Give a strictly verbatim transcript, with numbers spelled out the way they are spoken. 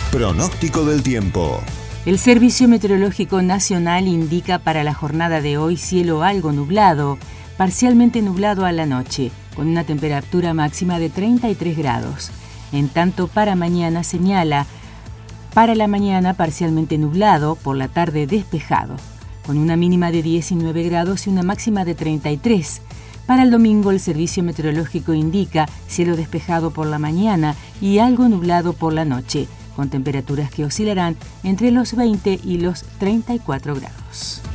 Pronóstico del tiempo. El Servicio Meteorológico Nacional indica para la jornada de hoy cielo algo nublado, parcialmente nublado a la noche, con una temperatura máxima de treinta y tres grados. En tanto, para mañana señala, para la mañana parcialmente nublado, por la tarde despejado, con una mínima de diecinueve grados y una máxima de treinta y tres. Para el domingo, el Servicio Meteorológico indica cielo despejado por la mañana y algo nublado por la noche, con temperaturas que oscilarán entre los veinte y los treinta y cuatro grados.